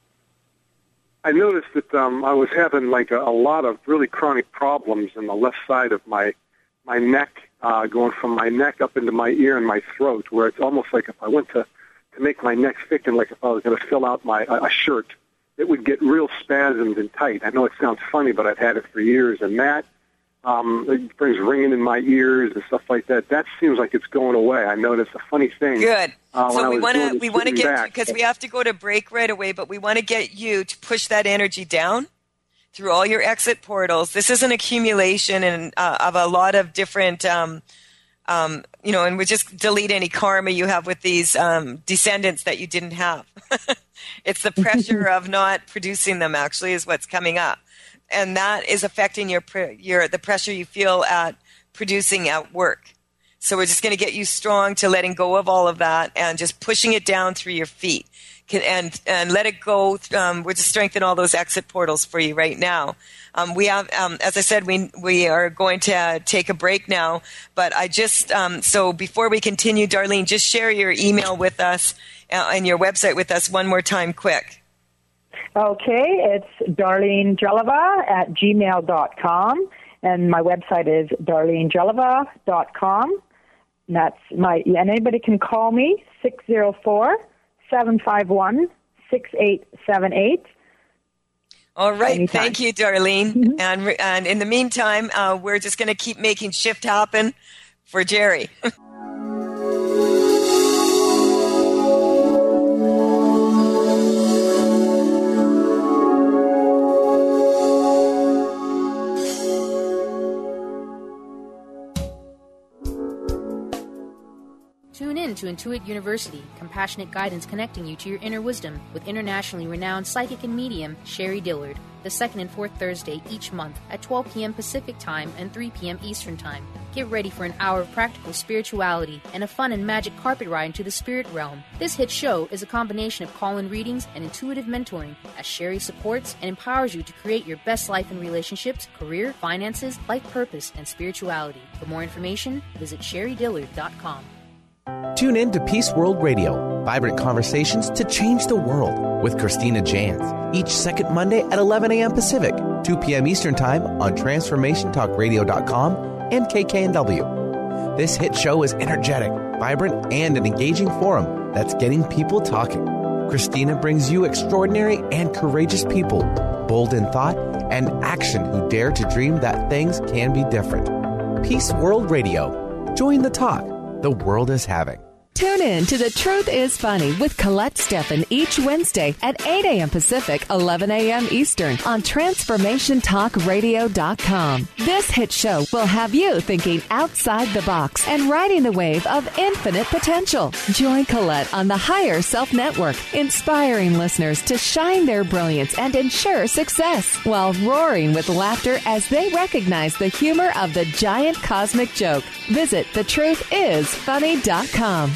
I noticed that um, I was having like a, a lot of really chronic problems in the left side of my my neck, uh, going from my neck up into my ear and my throat, where it's almost like if I went to, to make my neck thick and like if I was going to fill out my a, a shirt, it would get real spasms and tight. I know it sounds funny, but I've had it for years. And that, um, it brings ringing in my ears and stuff like that. That seems like it's going away. I noticed a funny thing. Good. Uh, so we want to we want to get back. because we have to go to break right away, but we want to get you to push that energy down through all your exit portals. This is an accumulation and uh, of a lot of different, um, um, you know, and we just delete any karma you have with these um, descendants that you didn't have. It's the pressure of not producing them. Actually, is what's coming up, and that is affecting your your the pressure you feel at producing at work. So we're just going to get you strong to letting go of all of that and just pushing it down through your feet. Can, and and let it go. Um, we're just strengthen all those exit portals for you right now. Um, we have, um, as I said, we we are going to uh, take a break now. But I just um, so before we continue, Darlene, just share your email with us uh, and your website with us one more time, quick. Okay, it's Darlene Jeleva at gmail dot com, and my website is darlene jeleva dot com. And that's my. And anybody can call me six zero four. seven five one, six eight seven eight. All right. Anytime. Thank you, Darlene. Mm-hmm. And, and in the meantime, uh, we're just going to keep making shift happen for Jerry. Tune in to Intuit University, compassionate guidance connecting you to your inner wisdom with internationally renowned psychic and medium Sherry Dillard, the second and fourth Thursday each month at twelve p.m. Pacific Time and three p.m. Eastern Time. Get ready for an hour of practical spirituality and a fun and magic carpet ride into the spirit realm. This hit show is a combination of call-in readings and intuitive mentoring as Sherry supports and empowers you to create your best life in relationships, career, finances, life purpose, and spirituality. For more information, visit sherry dillard dot com. Tune in to Peace World Radio, vibrant conversations to change the world with Christina Jans, each second Monday at eleven a.m. Pacific, two p.m. Eastern Time on transformation talk radio dot com and K K N W. This hit show is energetic, vibrant, and an engaging forum that's getting people talking. Christina brings you extraordinary and courageous people, bold in thought and action who dare to dream that things can be different. Peace World Radio. Join the talk the world is having. Tune in to The Truth is Funny with Colette Steffen each Wednesday at eight a.m. Pacific, eleven a.m. Eastern on transformation talk radio dot com. This hit show will have you thinking outside the box and riding the wave of infinite potential. Join Colette on the Higher Self Network, inspiring listeners to shine their brilliance and ensure success while roaring with laughter as they recognize the humor of the giant cosmic joke. Visit the truth is funny dot com.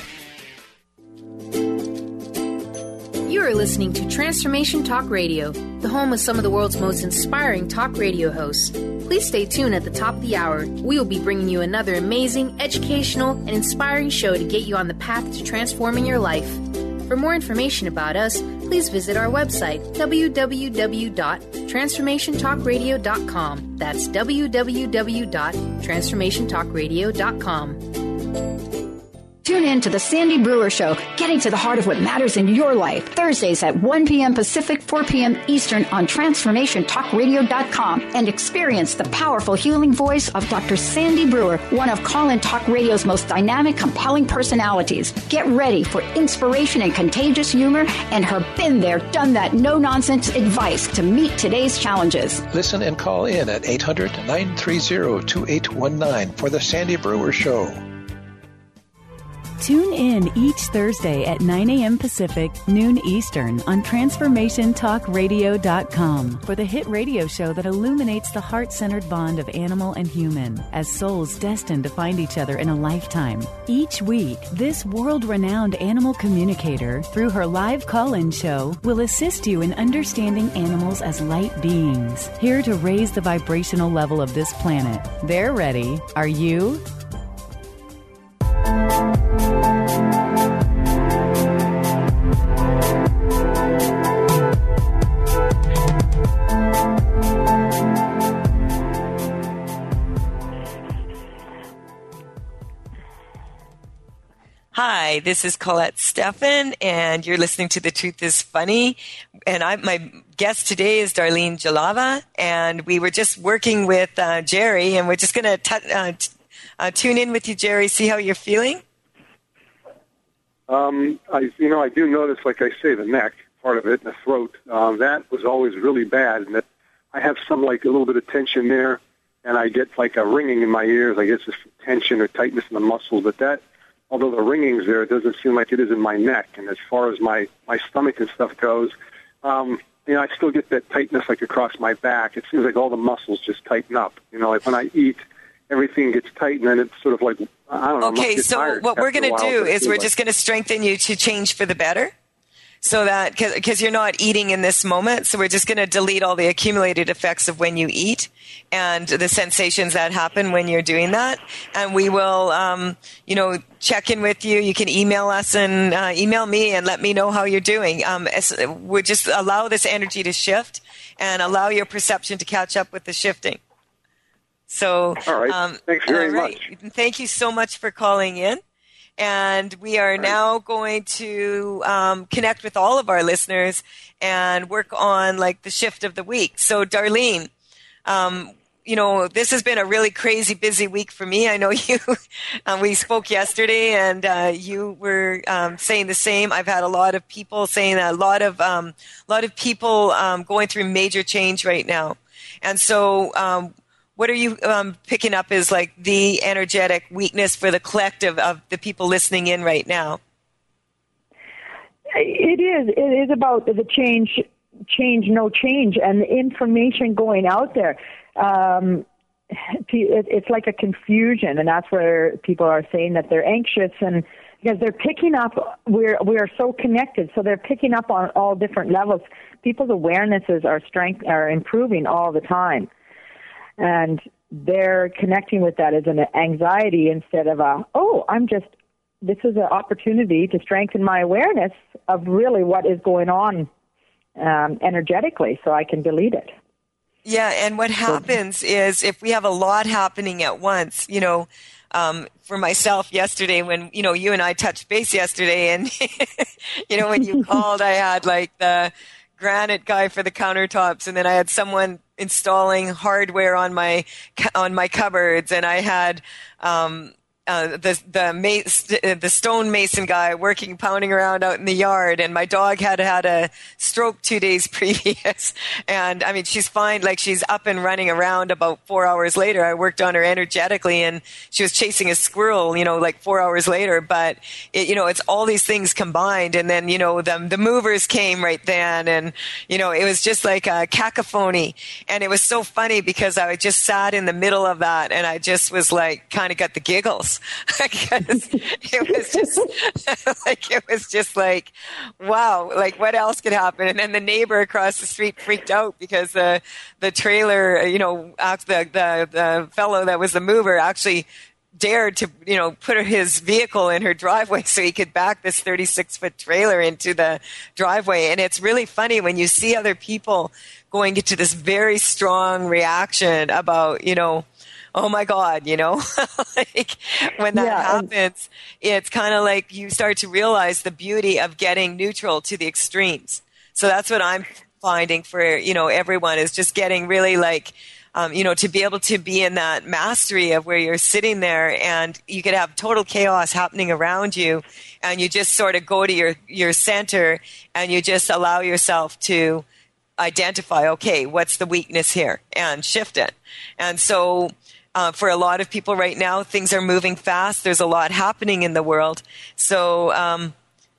You are listening to Transformation Talk Radio, the home of some of the world's most inspiring talk radio hosts. Please stay tuned at the top of the hour. We will be bringing you another amazing, educational, and inspiring show to get you on the path to transforming your life. For more information about us, please visit our website, w w w dot transformation talk radio dot com. That's w w w dot transformation talk radio dot com. Tune in to The Sandy Brewer Show, getting to the heart of what matters in your life. Thursdays at one p.m. Pacific, four p.m. Eastern on transformation talk radio dot com, and experience the powerful healing voice of Doctor Sandy Brewer, one of Call-In Talk Radio's most dynamic, compelling personalities. Get ready for inspiration and contagious humor and her been there, done that, no-nonsense advice to meet today's challenges. Listen and call in at eight hundred, nine three zero, two eight one nine for The Sandy Brewer Show. Tune in each Thursday at nine a.m. Pacific, noon Eastern on transformation talk radio dot com for the hit radio show that illuminates the heart-centered bond of animal and human as souls destined to find each other in a lifetime. Each week, this world-renowned animal communicator, through her live call-in show, will assist you in understanding animals as light beings, here to raise the vibrational level of this planet. They're ready. Are you? Hi, Hi, this is Colette Steffen, and you're listening to The Truth is Funny. And I, my guest today is Darlene Jalava, and we were just working with uh, Jerry, and we're just going to t- uh, t- uh, tune in with you, Jerry, see how you're feeling. Um, I, you know, I do notice, like I say, the neck part of it, and the throat. Uh, that was always really bad, and that I have some like a little bit of tension there, and I get like a ringing in my ears. I guess it's tension or tightness in the muscles, but that. Although the ringing's there, it doesn't seem like it is in my neck. And as far as my, my stomach and stuff goes, um, you know, I still get that tightness like across my back. It seems like all the muscles just tighten up. You know, like when I eat, everything gets tight, and then it's sort of like, I don't know. Okay, so what we're going to do is we're like, just going to strengthen you to change for the better. So that, because you're not eating in this moment, so we're just going to delete all the accumulated effects of when you eat and the sensations that happen when you're doing that. And we will, um, you know, check in with you. You can email us and uh, email me and let me know how you're doing. Um, we just allow this energy to shift and allow your perception to catch up with the shifting. So, all right. Um, Thanks very all right. much. Thank you so much for calling in. And we are now going to um, connect with all of our listeners and work on like the shift of the week. So, Darlene, um, you know, this has been a really crazy, busy week for me. I know you. um, we spoke yesterday, and uh, you were um, saying the same. I've had a lot of people saying that. A lot of um, a lot of people um, going through major change right now, and so. Um, What are you um, picking up as like the energetic weakness for the collective of the people listening in right now? It is. It is about the change, change, no change, and the information going out there. Um, it's like a confusion, and that's where people are saying that they're anxious, and because they're picking up, we're we are so connected, so they're picking up on all different levels. People's awarenesses are strength are improving all the time. And they're connecting with that as an anxiety instead of a, oh, I'm just, this is an opportunity to strengthen my awareness of really what is going on um, energetically so I can delete it. Yeah, and what happens is if we have a lot happening at once, you know, um, for myself yesterday when, you know, you and I touched base yesterday and, you know, when you called, I had like the granite guy for the countertops, and then I had someone installing hardware on my on my cupboards, and I had um, uh, the the mace, the stonemason guy working, pounding around out in the yard, and my dog had had a stroke two days previous, and I mean she's fine, like she's up and running around. About four hours later, I worked on her energetically, and she was chasing a squirrel, you know, like four hours later. But it, you know, it's all these things combined, and then you know the the movers came right then, and you know it was just like a cacophony, and it was so funny because I just sat in the middle of that, and I just was like kind of got the giggles. Because it was just like it was just like wow, like what else could happen? And then the neighbor across the street freaked out because the the trailer, you know, the the the fellow that was the mover actually dared to, you know, put his vehicle in her driveway so he could back this thirty-six foot trailer into the driveway. And it's really funny when you see other people going into this very strong reaction about, you know, oh my God, you know, like when that yeah, happens, it's kind of like you start to realize the beauty of getting neutral to the extremes. So that's what I'm finding for, you know, everyone is just getting really like, um, you know, to be able to be in that mastery of where you're sitting there and you could have total chaos happening around you and you just sort of go to your, your center and you just allow yourself to identify, okay, what's the weakness here and shift it. And so, Uh, for a lot of people right now, things are moving fast. There's a lot happening in the world. So, um,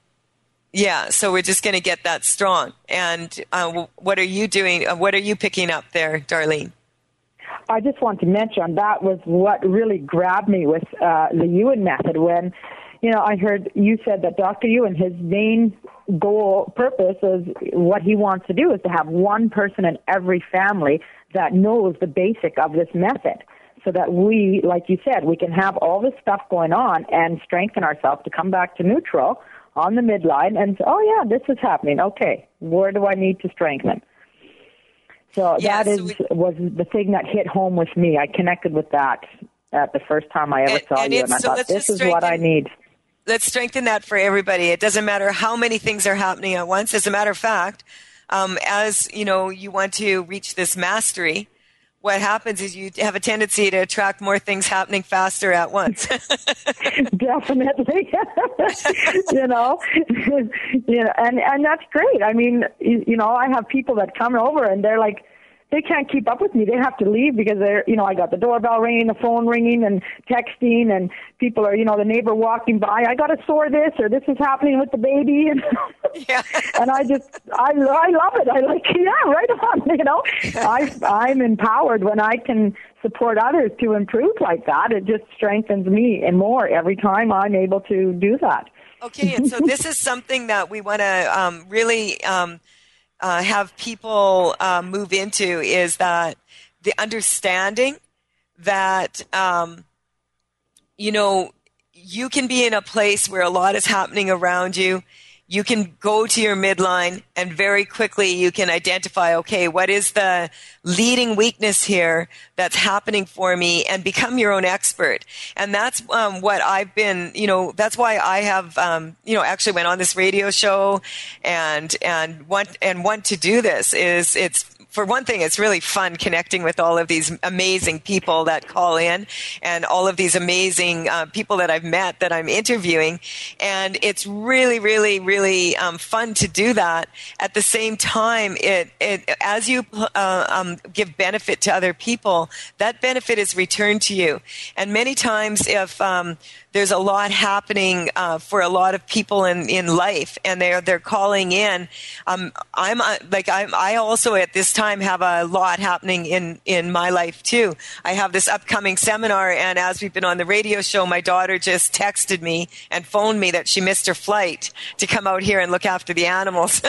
yeah, so we're just going to get that strong. And uh, what are you doing? Uh, what are you picking up there, Darlene? I just want to mention that was what really grabbed me with uh, the Ewan method when, you know, I heard you said that Doctor Ewan, his main goal, purpose is what he wants to do is to have one person in every family that knows the basic of this method. So that we, like you said, we can have all this stuff going on and strengthen ourselves to come back to neutral on the midline and say, oh, yeah, this is happening. Okay, where do I need to strengthen? So yeah, that so is we, was the thing that hit home with me. I connected with that at the first time I ever and, saw and you, and I so thought, this is what I need. let's strengthen that for everybody. It doesn't matter how many things are happening at once. As a matter of fact, um, as you know, you want to reach this mastery, what happens is you have a tendency to attract more things happening faster at once. Definitely. you know, you know, and, and that's great. I mean, you, you know, I have people that come over and they're like, they can't keep up with me. They have to leave because they're, you know, I got the doorbell ringing, the phone ringing, and texting, and people are, you know, the neighbor walking by. I got to store this, or this is happening with the baby, and yeah. and I just, I, I love it. I like, yeah, right on. You know, I, I'm empowered when I can support others to improve like that. It just strengthens me and more every time I'm able to do that. Okay, and so this is something that we want to um, really. Um, Uh, have people uh, move into is that the understanding that, um, you know, you can be in a place where a lot is happening around you. You can go to your midline and very quickly you can identify, okay, what is the leading weakness here that's happening for me, and become your own expert. And that's um, what I've been, you know, that's why I have, um, you know, actually went on this radio show and, and want, and want to do this is it's, for one thing, it's really fun connecting with all of these amazing people that call in and all of these amazing uh, people that I've met that I'm interviewing. And it's really, really, really um, fun to do that. At the same time, it, it as you uh, um, give benefit to other people, that benefit is returned to you. And many times if um, there's a lot happening uh, for a lot of people in, in life, and they're they're calling in. Um, I'm uh, like I I also at this time have a lot happening in in my life too. I have this upcoming seminar, and as we've been on the radio show, my daughter just texted me and phoned me that she missed her flight to come out here and look after the animals.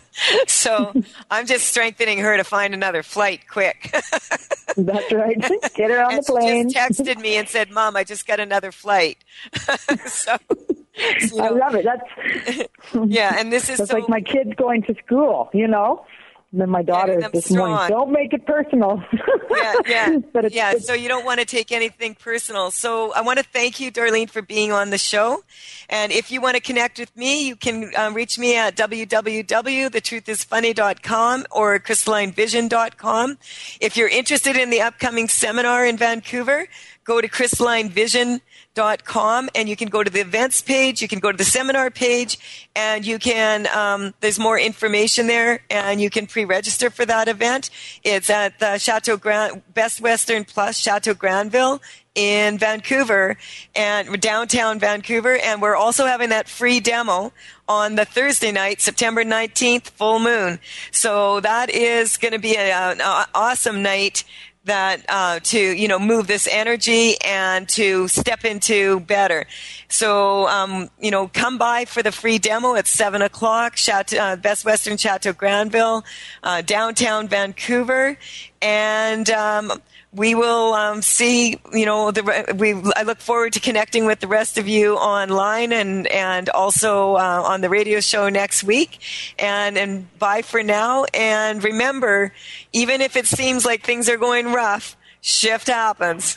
So I'm just strengthening her to find another flight quick. That's right. Get her on and the plane. She just texted me and said, "Mom, I just got another flight." so, so I love it. That's yeah, and this is that's so, like my kids going to school, you know. And then my daughter this strong. morning, don't make it personal. yeah, yeah, but it's, yeah. it's, So you don't want to take anything personal. So I want to thank you, Darlene, for being on the show. And if you want to connect with me, you can um, reach me at w w w dot the truth is funny dot com or crystalline vision dot com. If you're interested in the upcoming seminar in Vancouver, go to crystalline vision dot com and you can go to the events page, you can go to the seminar page, and you can, um, there's more information there, and you can pre-register for that event. It's at the Chateau Grand, Best Western Plus Chateau Granville in Vancouver, and downtown Vancouver, and we're also having that free demo on the Thursday night, September nineteenth, full moon. So that is going to be a, an awesome night that uh, to, you know, move this energy and to step into better. So, um, you know, come by for the free demo at seven o'clock, Chateau, uh, Best Western Chateau Granville, uh, downtown Vancouver. And um, we will um, see, you know, the we. I look forward to connecting with the rest of you online and and also uh, on the radio show next week. And and bye for now. And remember, even if it seems like things are going rough, shift happens.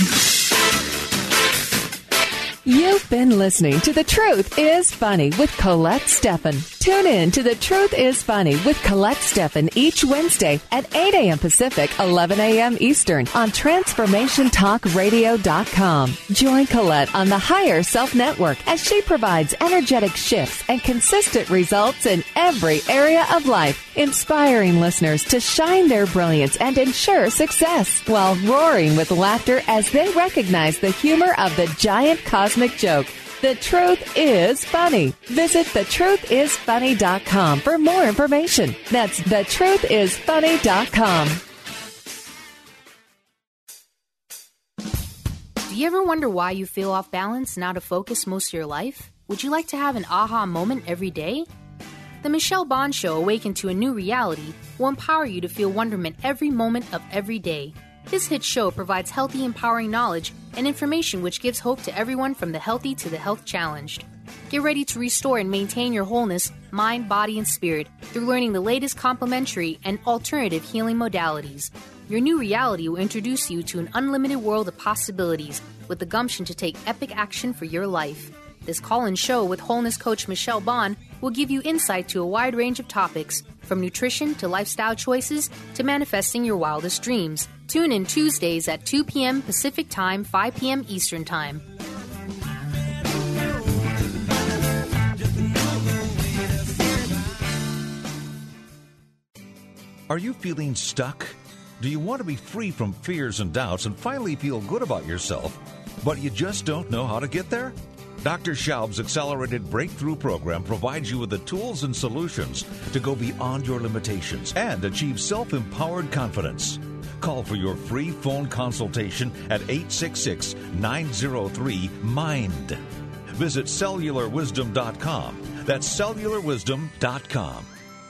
You've been listening to The Truth is Funny with Colette Steffen. Tune in to The Truth is Funny with Colette Steffen each Wednesday at eight a.m. Pacific, eleven a.m. Eastern on transformation talk radio dot com. Join Colette on the Higher Self Network as she provides energetic shifts and consistent results in every area of life, inspiring listeners to shine their brilliance and ensure success while roaring with laughter as they recognize the humor of the giant cosmic joke. The Truth is Funny. Visit the truth is funny dot com for more information. That's the truth is funny dot com. Do you ever wonder why you feel off balance and out of focus most of your life? Would you like to have an aha moment every day? The Michelle Bond Show, Awaken to a New Reality, will empower you to feel wonderment every moment of every day. This hit show provides healthy, empowering knowledge and information which gives hope to everyone from the healthy to the health challenged. Get ready to restore and maintain your wholeness, mind, body, and spirit through learning the latest complementary and alternative healing modalities. Your new reality will introduce you to an unlimited world of possibilities with the gumption to take epic action for your life. This call-in show with wholeness coach Michelle Bond will give you insight to a wide range of topics, from nutrition to lifestyle choices to manifesting your wildest dreams. Tune in Tuesdays at two p.m. Pacific Time, five p.m. Eastern Time. Are you feeling stuck? Do you want to be free from fears and doubts and finally feel good about yourself, but you just don't know how to get there? Doctor Schaub's Accelerated Breakthrough Program provides you with the tools and solutions to go beyond your limitations and achieve self-empowered confidence. Call for your free phone consultation at eight six six, nine zero three, MIND. Visit cellular wisdom dot com. That's cellular wisdom dot com.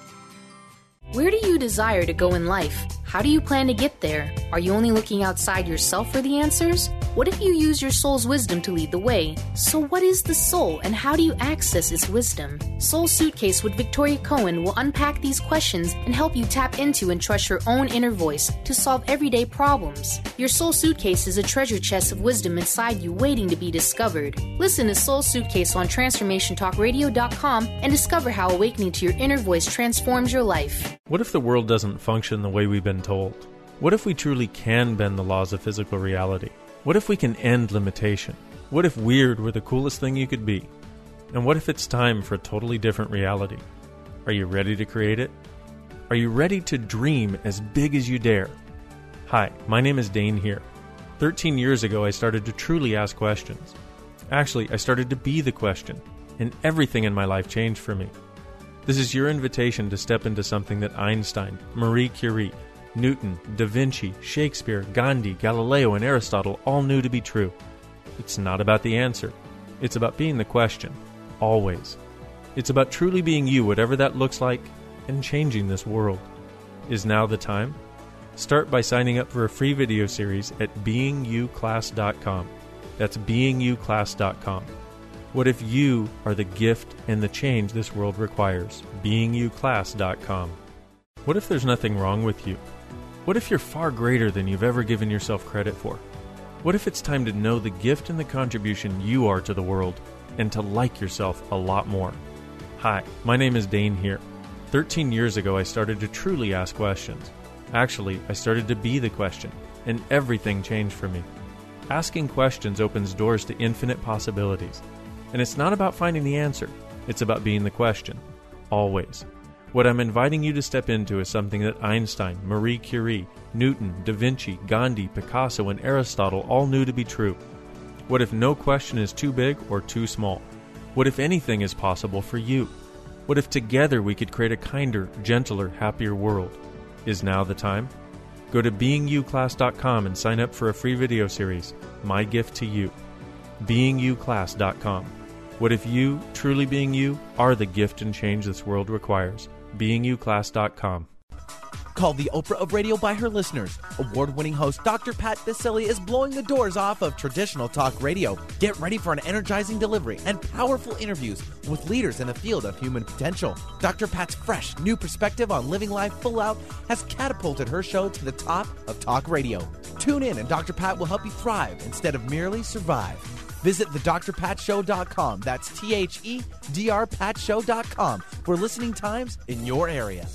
Where do you desire to go in life? How do you plan to get there? Are you only looking outside yourself for the answers? What if you use your soul's wisdom to lead the way? So what is the soul and how do you access its wisdom? Soul Suitcase with Victoria Cohen will unpack these questions and help you tap into and trust your own inner voice to solve everyday problems. Your Soul Suitcase is a treasure chest of wisdom inside you waiting to be discovered. Listen to Soul Suitcase on transformation talk radio dot com and discover how awakening to your inner voice transforms your life. What if the world doesn't function the way we've been told? What if we truly can bend the laws of physical reality? What if we can end limitation? What if weird were the coolest thing you could be? And what if it's time for a totally different reality? Are you ready to create it? Are you ready to dream as big as you dare? Hi, my name is Dane here. thirteen years ago, I started to truly ask questions. Actually, I started to be the question, and everything in my life changed for me. This is your invitation to step into something that Einstein, Marie Curie, Newton, Da Vinci, Shakespeare, Gandhi, Galileo, and Aristotle all knew to be true. It's not about the answer. It's about being the question. Always. It's about truly being you, whatever that looks like, and changing this world. Is now the time? Start by signing up for a free video series at being you class dot com. That's being you class dot com. What if you are the gift and the change this world requires? being you class dot com. What if there's nothing wrong with you? What if you're far greater than you've ever given yourself credit for? What if it's time to know the gift and the contribution you are to the world and to like yourself a lot more? Hi, my name is Dane here. thirteen years ago, I started to truly ask questions. Actually, I started to be the question, and everything changed for me. Asking questions opens doors to infinite possibilities. And it's not about finding the answer. It's about being the question. Always. What I'm inviting you to step into is something that Einstein, Marie Curie, Newton, Da Vinci, Gandhi, Picasso, and Aristotle all knew to be true. What if no question is too big or too small? What if anything is possible for you? What if together we could create a kinder, gentler, happier world? Is now the time? Go to being you class dot com and sign up for a free video series, My Gift to You. being you class dot com. What if you, truly being you, are the gift and change this world requires? being you class dot com. Called the Oprah of radio by her listeners, award-winning host Doctor Pat Baccili is blowing the doors off of traditional talk radio. Get ready for an energizing delivery and powerful interviews with leaders in the field of human potential. Doctor Pat's fresh, new perspective on living life full out has catapulted her show to the top of talk radio. Tune in and Doctor Pat will help you thrive instead of merely survive. Visit the dr pat show dot com. That's T H E D R pat show dot com for listening times in your area.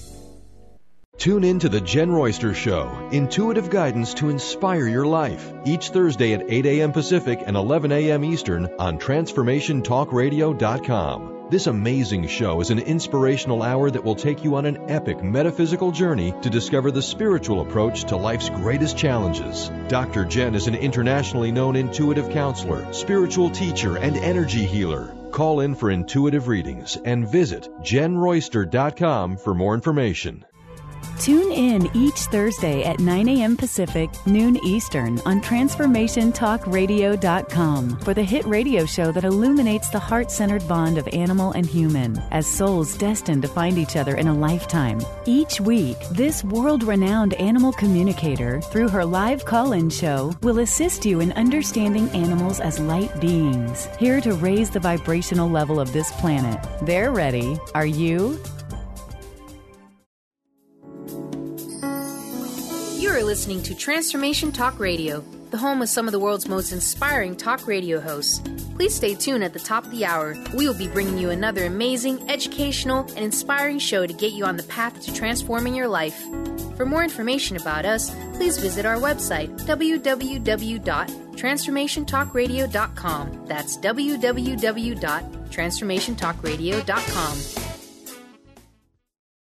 Tune in to The Jen Royster Show, intuitive guidance to inspire your life, each Thursday at eight a.m. Pacific and eleven a.m. Eastern on transformation talk radio dot com. This amazing show is an inspirational hour that will take you on an epic metaphysical journey to discover the spiritual approach to life's greatest challenges. Doctor Jen is an internationally known intuitive counselor, spiritual teacher, and energy healer. Call in for intuitive readings and visit jen royster dot com for more information. Tune in each Thursday at nine a.m. Pacific, noon Eastern on transformation talk radio dot com for the hit radio show that illuminates the heart-centered bond of animal and human as souls destined to find each other in a lifetime. Each week, this world-renowned animal communicator, through her live call-in show, will assist you in understanding animals as light beings, here to raise the vibrational level of this planet. They're ready. Are you? You are listening to Transformation Talk Radio. the home of some of the world's most inspiring talk radio hosts. Please stay tuned at the top of the hour. We will be bringing you another amazing, educational, and inspiring show to get you on the path to transforming your life. For more information about us, please visit our website, w w w dot transformation talk radio dot com. That's w w w dot transformation talk radio dot com.